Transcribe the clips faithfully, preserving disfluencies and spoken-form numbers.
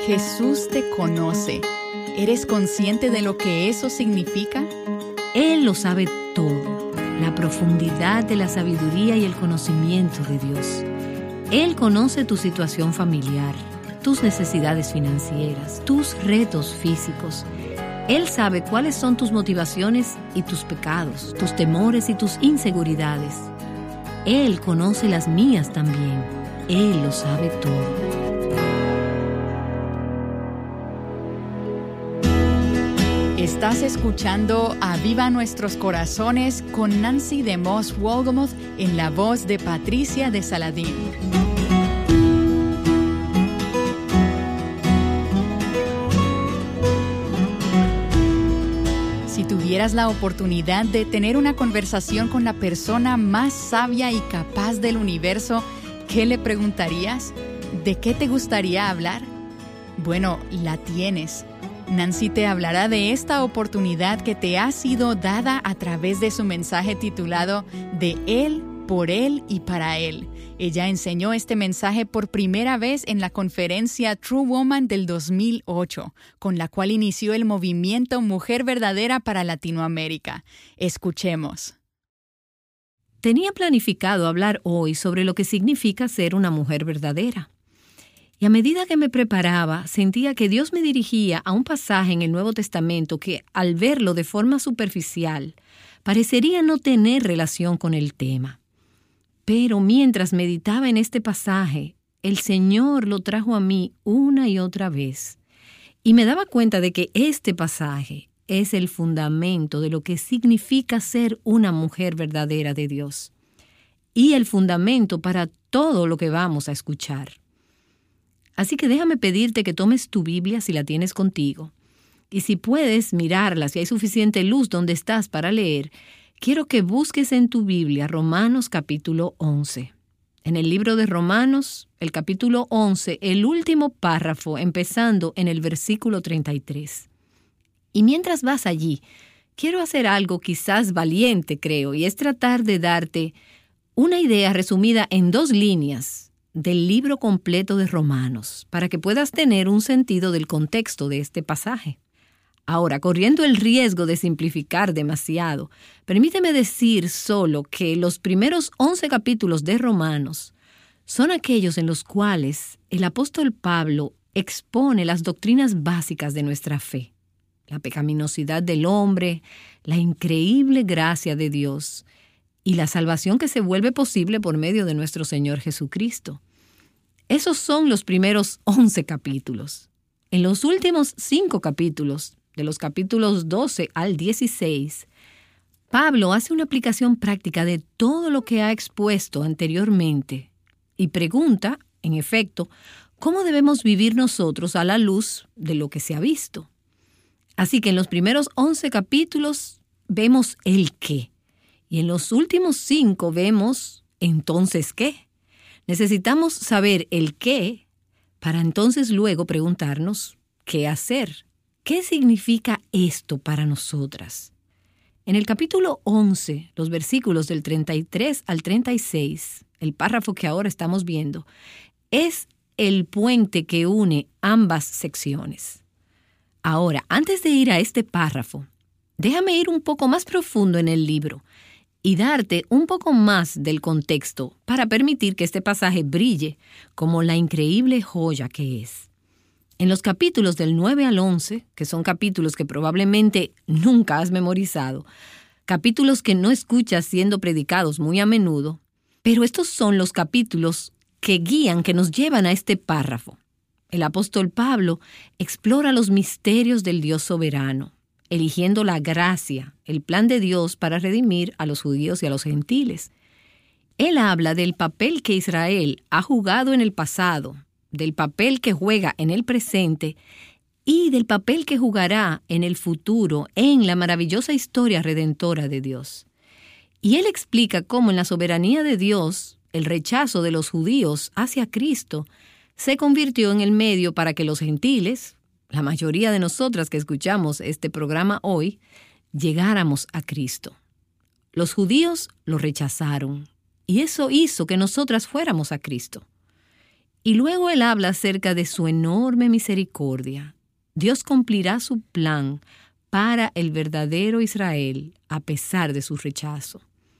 Jesús te conoce. ¿Eres consciente de lo que eso significa? Él lo sabe todo, la profundidad de la sabiduría y el conocimiento de Dios. Él conoce tu situación familiar, tus necesidades financieras, tus retos físicos. Él sabe cuáles son tus motivaciones y tus pecados, tus temores y tus inseguridades. Él conoce las mías también. Él lo sabe todo. Estás escuchando Aviva Nuestros Corazones con Nancy DeMoss Wolgemuth en la voz de Patricia de Saladín. Si tuvieras la oportunidad de tener una conversación con la persona más sabia y capaz del universo, ¿qué le preguntarías? ¿De qué te gustaría hablar? Bueno, la tienes. Nancy te hablará de esta oportunidad que te ha sido dada a través de su mensaje titulado De Él, por Él y para Él. Ella enseñó este mensaje por primera vez en la conferencia True Woman del dos mil ocho, con la cual inició el movimiento Mujer Verdadera para Latinoamérica. Escuchemos. Tenía planificado hablar hoy sobre lo que significa ser una mujer verdadera. Y a medida que me preparaba, sentía que Dios me dirigía a un pasaje en el Nuevo Testamento que, al verlo de forma superficial, parecería no tener relación con el tema. Pero mientras meditaba en este pasaje, el Señor lo trajo a mí una y otra vez. Y me daba cuenta de que este pasaje es el fundamento de lo que significa ser una mujer verdadera de Dios. Y el fundamento para todo lo que vamos a escuchar. Así que déjame pedirte que tomes tu Biblia si la tienes contigo. Y si puedes mirarla, si hay suficiente luz donde estás para leer, quiero que busques en tu Biblia Romanos capítulo once. En el libro de Romanos, el capítulo once, el último párrafo, empezando en el versículo treinta y tres. Y mientras vas allí, quiero hacer algo quizás valiente, creo, y es tratar de darte una idea resumida en dos líneas del libro completo de Romanos, para que puedas tener un sentido del contexto de este pasaje. Ahora, corriendo el riesgo de simplificar demasiado, permíteme decir solo que los primeros once capítulos de Romanos son aquellos en los cuales el apóstol Pablo expone las doctrinas básicas de nuestra fe, la pecaminosidad del hombre, la increíble gracia de Dios, y la salvación que se vuelve posible por medio de nuestro Señor Jesucristo. Esos son los primeros once capítulos. En los últimos cinco capítulos, de los capítulos doce al dieciséis, Pablo hace una aplicación práctica de todo lo que ha expuesto anteriormente y pregunta, en efecto, cómo debemos vivir nosotros a la luz de lo que se ha visto. Así que en los primeros once capítulos vemos el qué. Y en los últimos cinco vemos, ¿entonces qué? Necesitamos saber el qué para entonces luego preguntarnos qué hacer. ¿Qué significa esto para nosotras? En el capítulo once, los versículos del treinta y tres al treinta y seis, el párrafo que ahora estamos viendo, es el puente que une ambas secciones. Ahora, antes de ir a este párrafo, déjame ir un poco más profundo en el libro y darte un poco más del contexto para permitir que este pasaje brille como la increíble joya que es. En los capítulos del nueve al once, que son capítulos que probablemente nunca has memorizado, capítulos que no escuchas siendo predicados muy a menudo, pero estos son los capítulos que guían, que nos llevan a este párrafo. El apóstol Pablo explora los misterios del Dios soberano, eligiendo la gracia, el plan de Dios para redimir a los judíos y a los gentiles. Él habla del papel que Israel ha jugado en el pasado, del papel que juega en el presente y del papel que jugará en el futuro en la maravillosa historia redentora de Dios. Y él explica cómo en la soberanía de Dios, el rechazo de los judíos hacia Cristo se convirtió en el medio para que los gentiles, la mayoría de nosotras que escuchamos este programa hoy, llegáramos a Cristo. Los judíos lo rechazaron y eso hizo que nosotras fuéramos a Cristo. Y luego él habla acerca de su enorme misericordia. Dios cumplirá su plan para el verdadero Israel a pesar de su rechazo.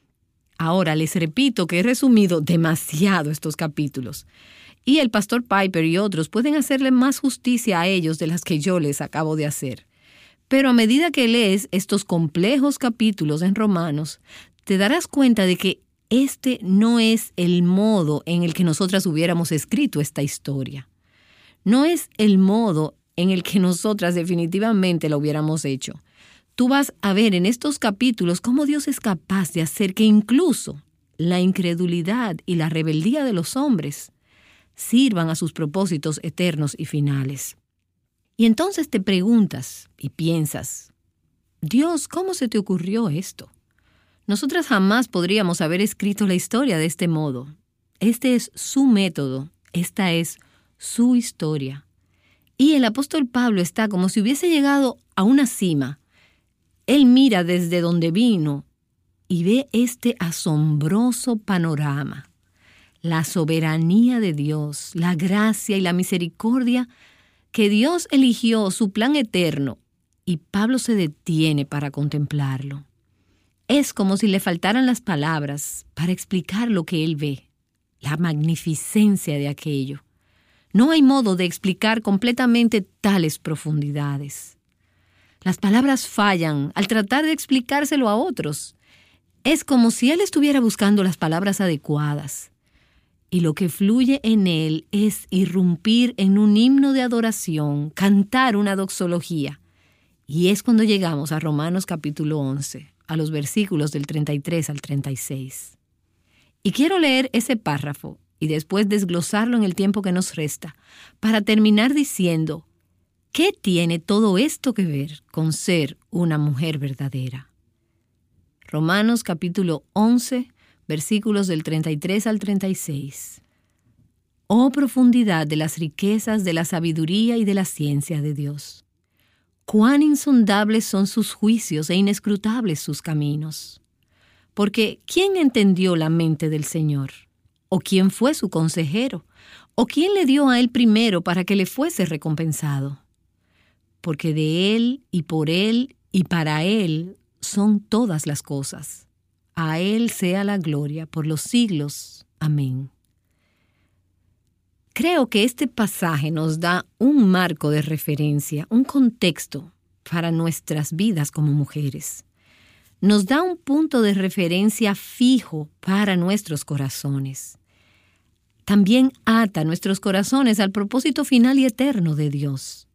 Ahora les repito que he resumido demasiado estos capítulos y el pastor Piper y otros pueden hacerle más justicia a ellos de las que yo les acabo de hacer. Pero a medida que lees estos complejos capítulos en Romanos, te darás cuenta de que este no es el modo en el que nosotras hubiéramos escrito esta historia. No es el modo en el que nosotras definitivamente la hubiéramos hecho. Tú vas a ver en estos capítulos cómo Dios es capaz de hacer que incluso la incredulidad y la rebeldía de los hombres sirvan a sus propósitos eternos y finales. Y entonces te preguntas y piensas, Dios, ¿cómo se te ocurrió esto? Nosotras jamás podríamos haber escrito la historia de este modo. Este es su método, esta es su historia. Y el apóstol Pablo está como si hubiese llegado a una cima. Él mira desde donde vino y ve este asombroso panorama. La soberanía de Dios, la gracia y la misericordia que Dios eligió su plan eterno, y Pablo se detiene para contemplarlo. Es como si le faltaran las palabras para explicar lo que él ve, la magnificencia de aquello. No hay modo de explicar completamente tales profundidades. Las palabras fallan al tratar de explicárselo a otros. Es como si él estuviera buscando las palabras adecuadas. Y lo que fluye en él es irrumpir en un himno de adoración, cantar una doxología. Y es cuando llegamos a Romanos capítulo once, a los versículos del treinta y tres al treinta y seis. Y quiero leer ese párrafo y después desglosarlo en el tiempo que nos resta, para terminar diciendo, ¿qué tiene todo esto que ver con ser una mujer verdadera? Romanos capítulo once, versículos del treinta y tres al treinta y seis. Oh profundidad de las riquezas de la sabiduría y de la ciencia de Dios. Cuán insondables son sus juicios e inescrutables sus caminos. Porque ¿quién entendió la mente del Señor? ¿O quién fue su consejero? ¿O quién le dio a él primero para que le fuese recompensado? Porque de él y por él y para él son todas las cosas. A él sea la gloria por los siglos. Amén. Creo que este pasaje nos da un marco de referencia, un contexto para nuestras vidas como mujeres. Nos da un punto de referencia fijo para nuestros corazones. También ata nuestros corazones al propósito final y eterno de Dios.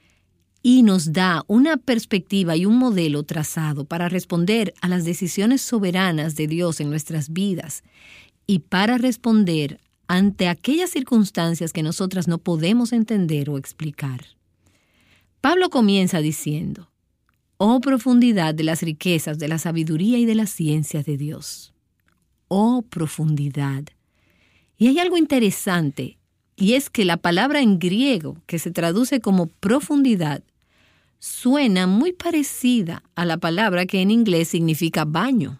Y nos da una perspectiva y un modelo trazado para responder a las decisiones soberanas de Dios en nuestras vidas y para responder ante aquellas circunstancias que nosotras no podemos entender o explicar. Pablo comienza diciendo, oh profundidad de las riquezas, de la sabiduría y de la ciencia de Dios. Oh profundidad. Y hay algo interesante, y es que la palabra en griego, que se traduce como profundidad, suena muy parecida a la palabra que en inglés significa baño.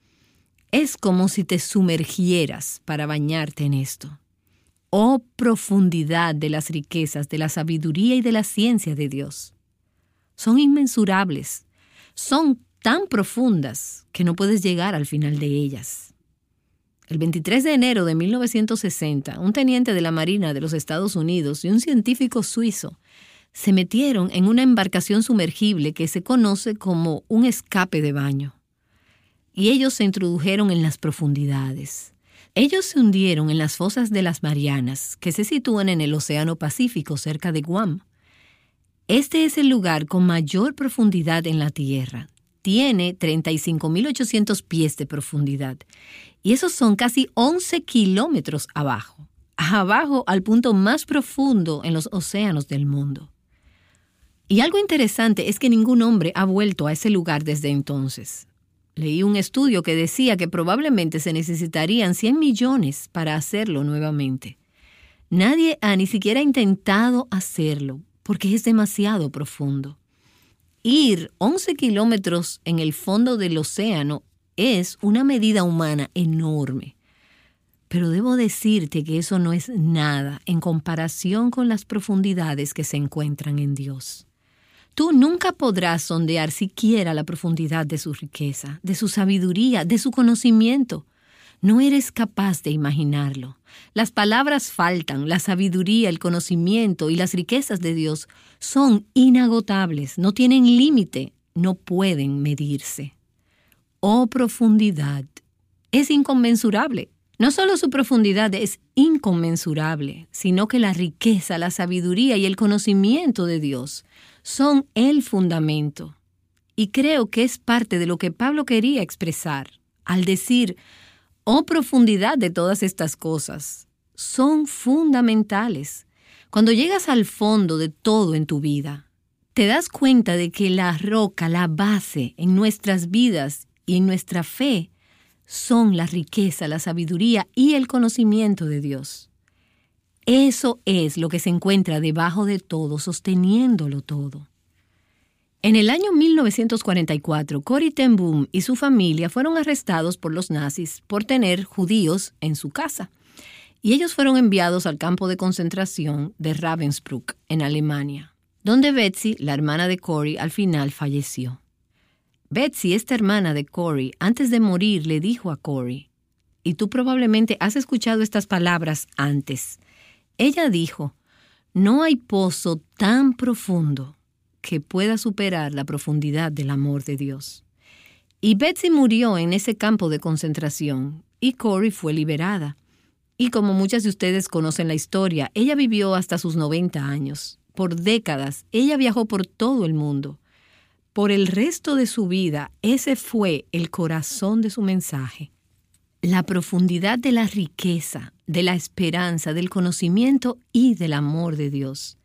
Es como si te sumergieras para bañarte en esto. Oh profundidad de las riquezas, de la sabiduría y de la ciencia de Dios. Son inmensurables, son tan profundas que no puedes llegar al final de ellas. El veintitrés de enero de mil novecientos sesenta, un teniente de la Marina de los Estados Unidos y un científico suizo se metieron en una embarcación sumergible que se conoce como un escape de baño. Y ellos se introdujeron en las profundidades. Ellos se hundieron en las fosas de las Marianas, que se sitúan en el Océano Pacífico cerca de Guam. Este es el lugar con mayor profundidad en la Tierra. Tiene treinta y cinco mil ochocientos pies de profundidad. Y esos son casi once kilómetros abajo. Abajo al punto más profundo en los océanos del mundo. Y algo interesante es que ningún hombre ha vuelto a ese lugar desde entonces. Leí un estudio que decía que probablemente se necesitarían cien millones para hacerlo nuevamente. Nadie ha ni siquiera intentado hacerlo porque es demasiado profundo. Ir once kilómetros en el fondo del océano es una medida humana enorme. Pero debo decirte que eso no es nada en comparación con las profundidades que se encuentran en Dios. Tú nunca podrás sondear siquiera la profundidad de su riqueza, de su sabiduría, de su conocimiento. No eres capaz de imaginarlo. Las palabras faltan, la sabiduría, el conocimiento y las riquezas de Dios son inagotables, no tienen límite, no pueden medirse. Oh profundidad, es inconmensurable. No solo su profundidad es inconmensurable, sino que la riqueza, la sabiduría y el conocimiento de Dios son el fundamento. Y creo que es parte de lo que Pablo quería expresar al decir, oh profundidad de todas estas cosas, son fundamentales. Cuando llegas al fondo de todo en tu vida, te das cuenta de que la roca, la base en nuestras vidas y en nuestra fe son la riqueza, la sabiduría y el conocimiento de Dios. Eso es lo que se encuentra debajo de todo, sosteniéndolo todo. En el año mil novecientos cuarenta y cuatro, Corrie ten Boom y su familia fueron arrestados por los nazis por tener judíos en su casa. Y ellos fueron enviados al campo de concentración de Ravensbrück, en Alemania, donde Betsy, la hermana de Corrie, al final falleció. Betsy, esta hermana de Corrie, antes de morir le dijo a Corrie, y tú probablemente has escuchado estas palabras antes. Ella dijo, no hay pozo tan profundo que pueda superar la profundidad del amor de Dios. Y Betsy murió en ese campo de concentración y Corrie fue liberada. Y como muchas de ustedes conocen la historia, ella vivió hasta sus noventa años. Por décadas, ella viajó por todo el mundo. Por el resto de su vida, ese fue el corazón de su mensaje. La profundidad de la riqueza, de la esperanza, del conocimiento y del amor de Dios.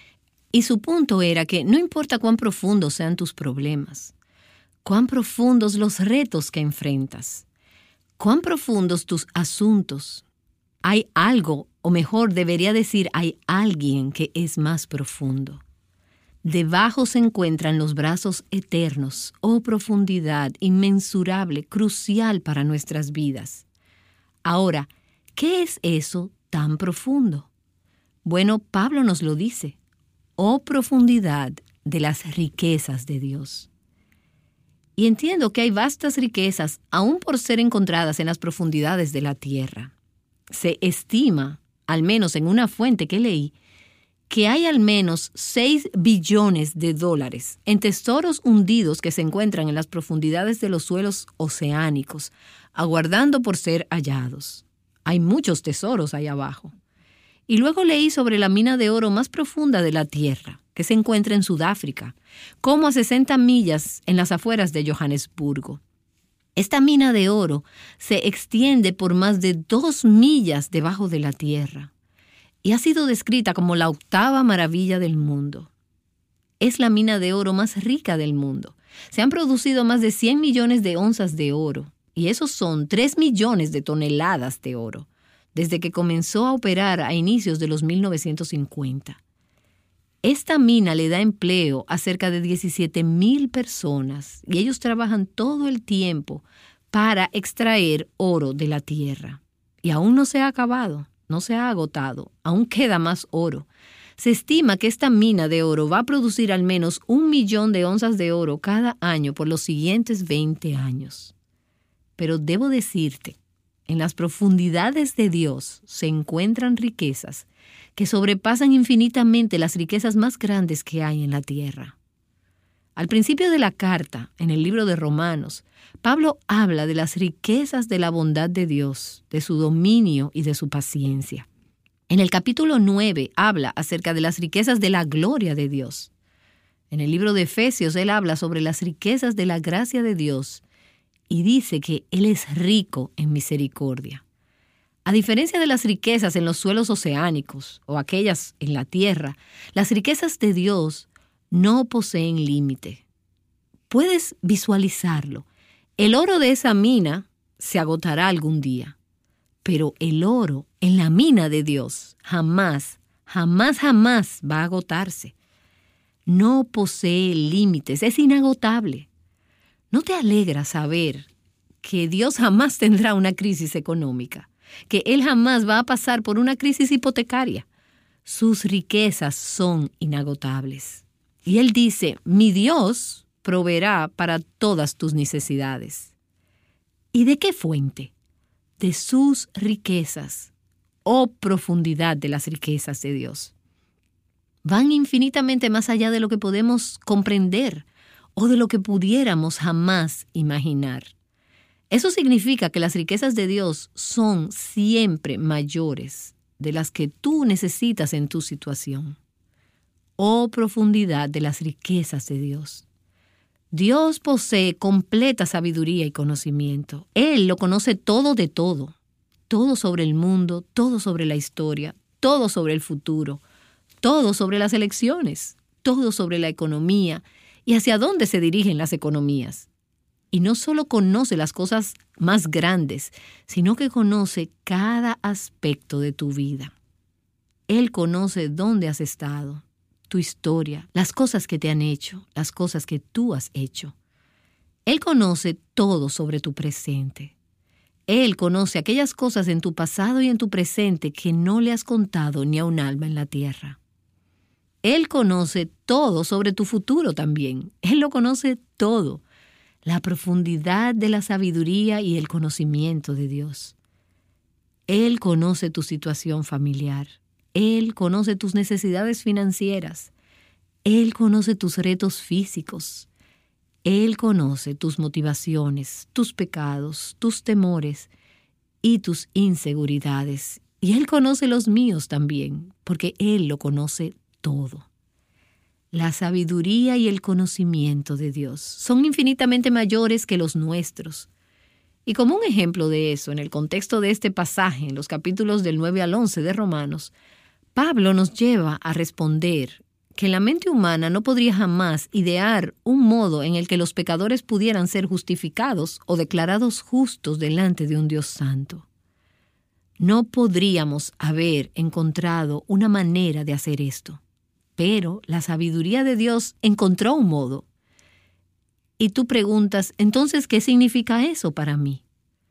Y su punto era que no importa cuán profundos sean tus problemas, cuán profundos los retos que enfrentas, cuán profundos tus asuntos, hay algo, o mejor debería decir, hay alguien que es más profundo. Debajo se encuentran los brazos eternos, oh profundidad inmensurable, crucial para nuestras vidas. Ahora, ¿qué es eso tan profundo? Bueno, Pablo nos lo dice. Oh profundidad de las riquezas de Dios. Y entiendo que hay vastas riquezas aún por ser encontradas en las profundidades de la tierra. Se estima, al menos en una fuente que leí, que hay al menos seis billones de dólares en tesoros hundidos que se encuentran en las profundidades de los suelos oceánicos, aguardando por ser hallados. Hay muchos tesoros ahí abajo. Y luego leí sobre la mina de oro más profunda de la tierra, que se encuentra en Sudáfrica, como a sesenta millas en las afueras de Johannesburgo. Esta mina de oro se extiende por más de dos millas debajo de la tierra y ha sido descrita como la octava maravilla del mundo. Es la mina de oro más rica del mundo. Se han producido más de cien millones de onzas de oro y esos son tres millones de toneladas de oro, desde que comenzó a operar a inicios de los mil novecientos cincuenta. Esta mina le da empleo a cerca de diecisiete mil personas y ellos trabajan todo el tiempo para extraer oro de la tierra. Y aún no se ha acabado, no se ha agotado, aún queda más oro. Se estima que esta mina de oro va a producir al menos un millón de onzas de oro cada año por los siguientes veinte años. Pero debo decirte, en las profundidades de Dios se encuentran riquezas que sobrepasan infinitamente las riquezas más grandes que hay en la tierra. Al principio de la carta, en el libro de Romanos, Pablo habla de las riquezas de la bondad de Dios, de su dominio y de su paciencia. En el capítulo nueve habla acerca de las riquezas de la gloria de Dios. En el libro de Efesios él habla sobre las riquezas de la gracia de Dios y dice que Él es rico en misericordia. A diferencia de las riquezas en los suelos oceánicos o aquellas en la tierra, las riquezas de Dios no poseen límite. Puedes visualizarlo. El oro de esa mina se agotará algún día, pero el oro en la mina de Dios jamás, jamás, jamás va a agotarse. No posee límites, es inagotable. ¿No te alegra saber que Dios jamás tendrá una crisis económica? que él jamás va a pasar por una crisis hipotecaria. Sus riquezas son inagotables. Y él dice, mi Dios proveerá para todas tus necesidades. ¿Y de qué fuente? De sus riquezas, oh profundidad de las riquezas de Dios. Van infinitamente más allá de lo que podemos comprender o de lo que pudiéramos jamás imaginar. Eso significa que las riquezas de Dios son siempre mayores de las que tú necesitas en tu situación. Oh profundidad de las riquezas de Dios. Dios posee completa sabiduría y conocimiento. Él lo conoce todo de todo. Todo sobre el mundo, todo sobre la historia, todo sobre el futuro, todo sobre las elecciones, todo sobre la economía y hacia dónde se dirigen las economías. Y no solo conoce las cosas más grandes, sino que conoce cada aspecto de tu vida. Él conoce dónde has estado, tu historia, las cosas que te han hecho, las cosas que tú has hecho. Él conoce todo sobre tu presente. Él conoce aquellas cosas en tu pasado y en tu presente que no le has contado ni a un alma en la tierra. Él conoce todo sobre tu futuro también. Él lo conoce todo. La profundidad de la sabiduría y el conocimiento de Dios. Él conoce tu situación familiar. Él conoce tus necesidades financieras. Él conoce tus retos físicos. Él conoce tus motivaciones, tus pecados, tus temores y tus inseguridades. Y Él conoce los míos también, porque Él lo conoce todo. La sabiduría y el conocimiento de Dios son infinitamente mayores que los nuestros. Y como un ejemplo de eso, en el contexto de este pasaje, en los capítulos del nueve al once de Romanos, Pablo nos lleva a responder que la mente humana no podría jamás idear un modo en el que los pecadores pudieran ser justificados o declarados justos delante de un Dios santo. No podríamos haber encontrado una manera de hacer esto, pero la sabiduría de Dios encontró un modo. Y tú preguntas, entonces, ¿qué significa eso para mí?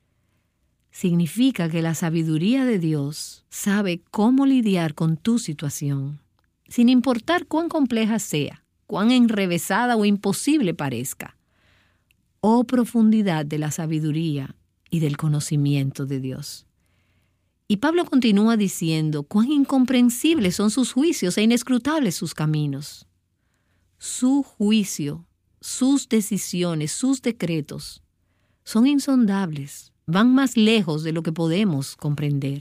Significa que la sabiduría de Dios sabe cómo lidiar con tu situación, sin importar cuán compleja sea, cuán enrevesada o imposible parezca. Oh profundidad de la sabiduría y del conocimiento de Dios. Y Pablo continúa diciendo cuán incomprensibles son sus juicios e inescrutables sus caminos. Su juicio, sus decisiones, sus decretos son insondables, van más lejos de lo que podemos comprender.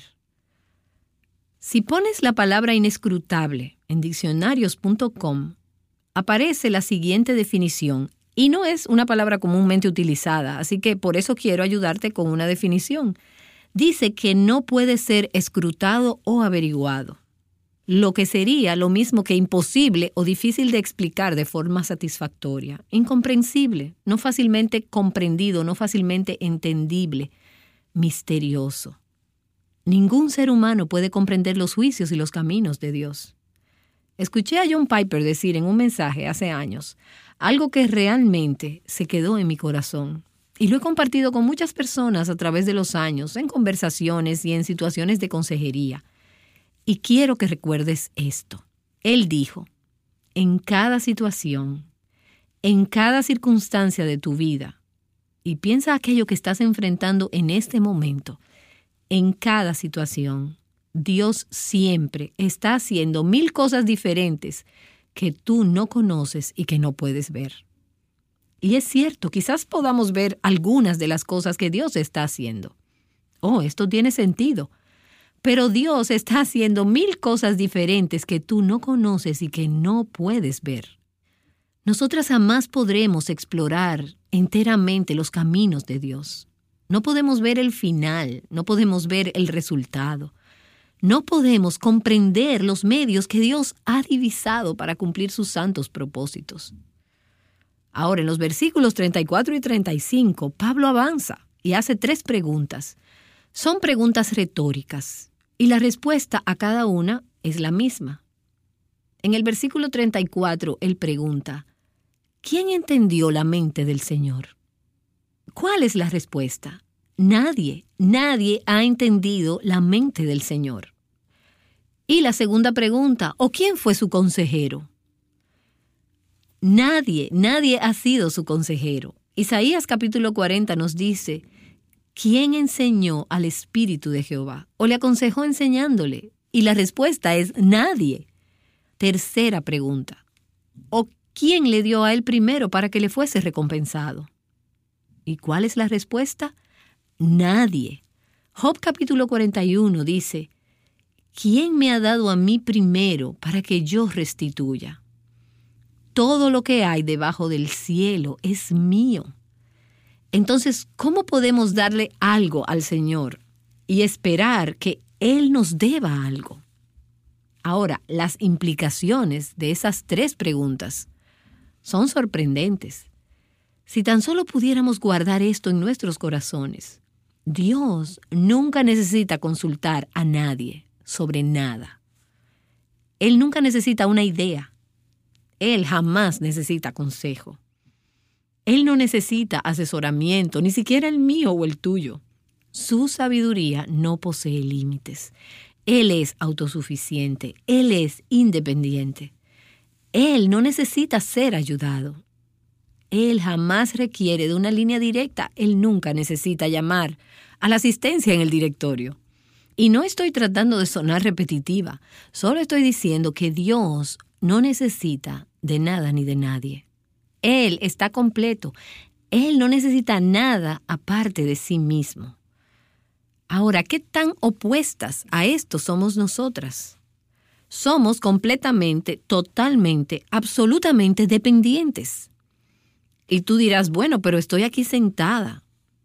Si pones la palabra inescrutable en diccionarios punto com, aparece la siguiente definición, y no es una palabra comúnmente utilizada, así que por eso quiero ayudarte con una definición. Dice que no puede ser escrutado o averiguado, lo que sería lo mismo que imposible o difícil de explicar de forma satisfactoria, incomprensible, no fácilmente comprendido, no fácilmente entendible, misterioso. Ningún ser humano puede comprender los juicios y los caminos de Dios. Escuché a John Piper decir en un mensaje hace años algo que realmente se quedó en mi corazón y lo he compartido con muchas personas a través de los años, en conversaciones y en situaciones de consejería. Y quiero que recuerdes esto. Él dijo, en cada situación, en cada circunstancia de tu vida, y piensa aquello que estás enfrentando en este momento, en cada situación, Dios siempre está haciendo mil cosas diferentes que tú no conoces y que no puedes ver. Y es cierto, quizás podamos ver algunas de las cosas que Dios está haciendo. Oh, esto tiene sentido. Pero Dios está haciendo mil cosas diferentes que tú no conoces y que no puedes ver. Nosotras jamás podremos explorar enteramente los caminos de Dios. No podemos ver el final, no podemos ver el resultado. No podemos comprender los medios que Dios ha divisado para cumplir sus santos propósitos. Ahora, en los versículos treinta y cuatro y treinta y cinco, Pablo avanza y hace tres preguntas. Son preguntas retóricas y la respuesta a cada una es la misma. En el versículo treinta y cuatro, él pregunta, ¿quién entendió la mente del Señor? ¿Cuál es la respuesta? Nadie, nadie ha entendido la mente del Señor. Y la segunda pregunta, ¿o quién fue su consejero? Nadie, nadie ha sido su consejero. Isaías capítulo cuarenta nos dice, ¿quién enseñó al Espíritu de Jehová? ¿O le aconsejó enseñándole? Y la respuesta es nadie. Tercera pregunta, ¿o quién le dio a él primero para que le fuese recompensado? ¿Y cuál es la respuesta? Nadie. Job capítulo cuarenta y uno dice, ¿quién me ha dado a mí primero para que yo restituya? Todo lo que hay debajo del cielo es mío. Entonces, ¿cómo podemos darle algo al Señor y esperar que Él nos deba algo? Ahora, las implicaciones de esas tres preguntas son sorprendentes. Si tan solo pudiéramos guardar esto en nuestros corazones, Dios nunca necesita consultar a nadie sobre nada. Él nunca necesita una idea. Él jamás necesita consejo. Él no necesita asesoramiento, ni siquiera el mío o el tuyo. Su sabiduría no posee límites. Él es autosuficiente. Él es independiente. Él no necesita ser ayudado. Él jamás requiere de una línea directa. Él nunca necesita llamar a la asistencia en el directorio. Y no estoy tratando de sonar repetitiva. Solo estoy diciendo que Dios no necesita de nada ni de nadie. Él está completo. Él no necesita nada aparte de sí mismo. Ahora, ¿qué tan opuestas a esto somos nosotras? Somos completamente, totalmente, absolutamente dependientes. Y tú dirás, bueno, pero estoy aquí sentada.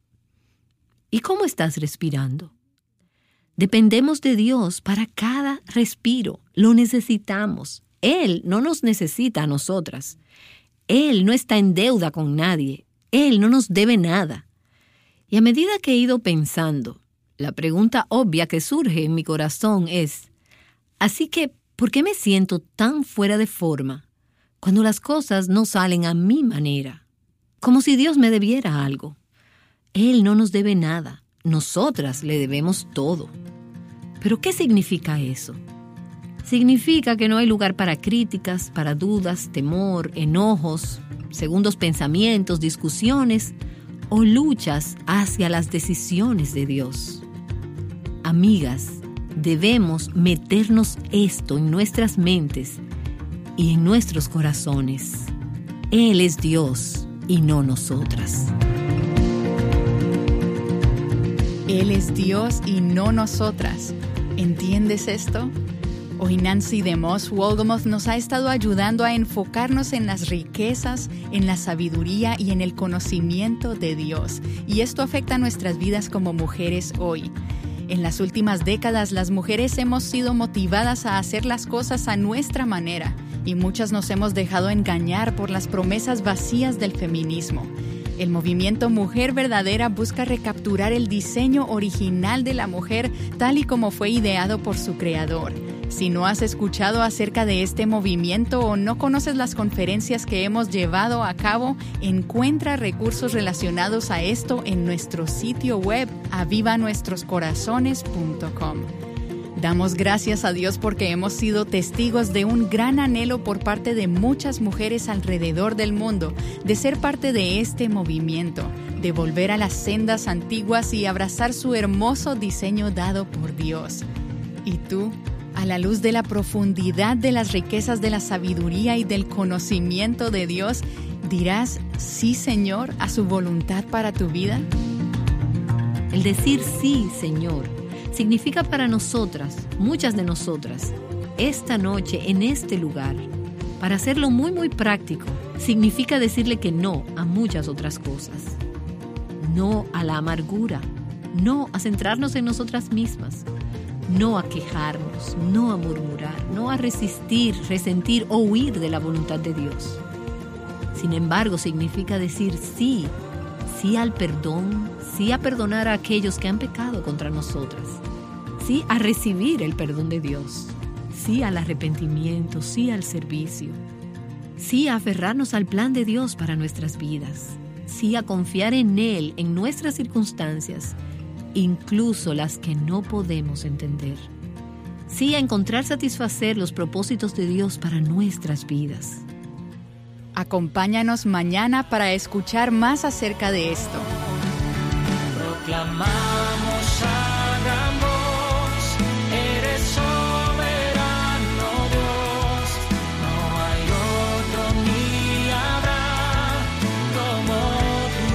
¿Y cómo estás respirando? Dependemos de Dios para cada respiro. Lo necesitamos. Él no nos necesita a nosotras. Él no está en deuda con nadie. Él no nos debe nada. Y a medida que he ido pensando, la pregunta obvia que surge en mi corazón es, así que, ¿por qué me siento tan fuera de forma cuando las cosas no salen a mi manera? Como si Dios me debiera algo. Él no nos debe nada. Nosotras le debemos todo. ¿Pero qué significa eso? Significa que no hay lugar para críticas, para dudas, temor, enojos, segundos pensamientos, discusiones o luchas hacia las decisiones de Dios. Amigas, debemos meternos esto en nuestras mentes y en nuestros corazones. Él es Dios y no nosotras. Él es Dios y no nosotras. ¿Entiendes esto? Hoy Nancy DeMoss Wolgemuth nos ha estado ayudando a enfocarnos en las riquezas, en la sabiduría y en el conocimiento de Dios. Y esto afecta nuestras vidas como mujeres hoy. En las últimas décadas, las mujeres hemos sido motivadas a hacer las cosas a nuestra manera, y muchas nos hemos dejado engañar por las promesas vacías del feminismo. El movimiento Mujer Verdadera busca recapturar el diseño original de la mujer tal y como fue ideado por su creador. Si no has escuchado acerca de este movimiento o no conoces las conferencias que hemos llevado a cabo, encuentra recursos relacionados a esto en nuestro sitio web aviva nuestros corazones punto com. Damos gracias a Dios porque hemos sido testigos de un gran anhelo por parte de muchas mujeres alrededor del mundo de ser parte de este movimiento, de volver a las sendas antiguas y abrazar su hermoso diseño dado por Dios. ¿Y tú? A la luz de la profundidad de las riquezas de la sabiduría y del conocimiento de Dios, ¿dirás sí, Señor, a su voluntad para tu vida? El decir sí, Señor, significa para nosotras, muchas de nosotras, esta noche en este lugar, para hacerlo muy muy práctico, significa decirle que no a muchas otras cosas. No a la amargura, no a centrarnos en nosotras mismas, no a quejarnos, no a murmurar, no a resistir, resentir o huir de la voluntad de Dios. Sin embargo, significa decir sí, sí al perdón, sí a perdonar a aquellos que han pecado contra nosotras, sí a recibir el perdón de Dios, sí al arrepentimiento, sí al servicio, sí a aferrarnos al plan de Dios para nuestras vidas, sí a confiar en Él en nuestras circunstancias, incluso las que no podemos entender. Sí a encontrar satisfacer los propósitos de Dios para nuestras vidas. Acompáñanos mañana para escuchar más acerca de esto. Proclamamos a gran voz, eres soberano Dios, no hay otro ni habrá como tú.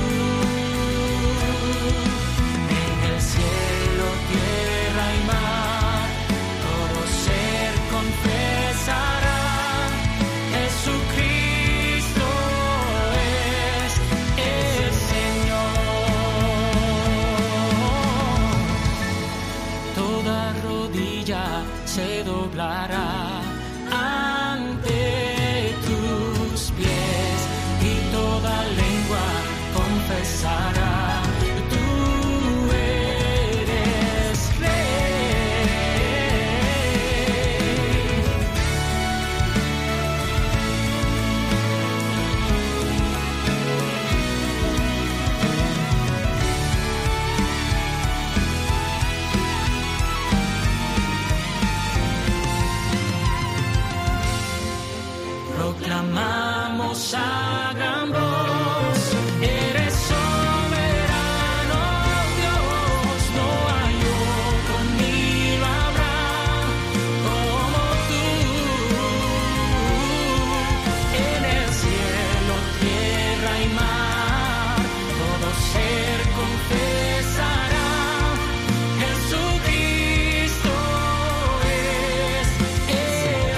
En el cielo, tierra y mar, todo ser confesará, Jesucristo es el Señor. Toda rodilla se doblará ante tus pies y toda lengua confesará, tú eres Rey. Proclamamos a gran voz, eres soberano Dios, no hay otro ni lo habrá como tú. En el cielo, tierra y mar, todo ser confesará, Jesucristo es el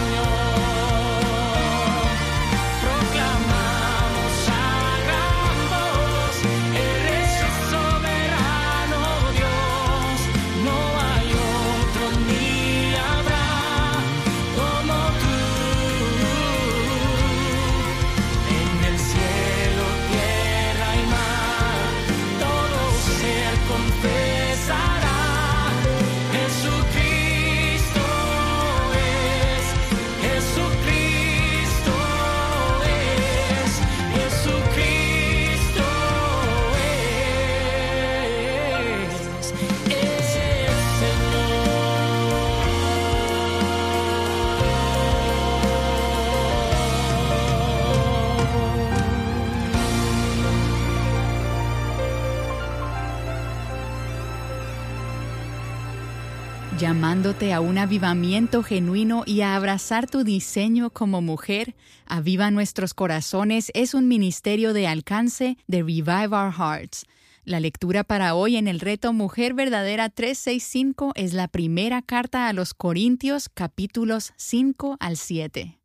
Señor. Proclamamos a gran voz, eres soberano Dios, no hay otro ni habrá como tú. En el cielo, tierra y mar, todo ser confesará, Jesucristo es, Jesucristo es, Jesucristo es el Llamándote a un avivamiento genuino y a abrazar tu diseño como mujer, Aviva Nuestros Corazones es un ministerio de alcance de Revive Our Hearts. La lectura para hoy en el reto Mujer Verdadera trescientos sesenta y cinco es la primera carta a los Corintios, capítulos cinco al siete.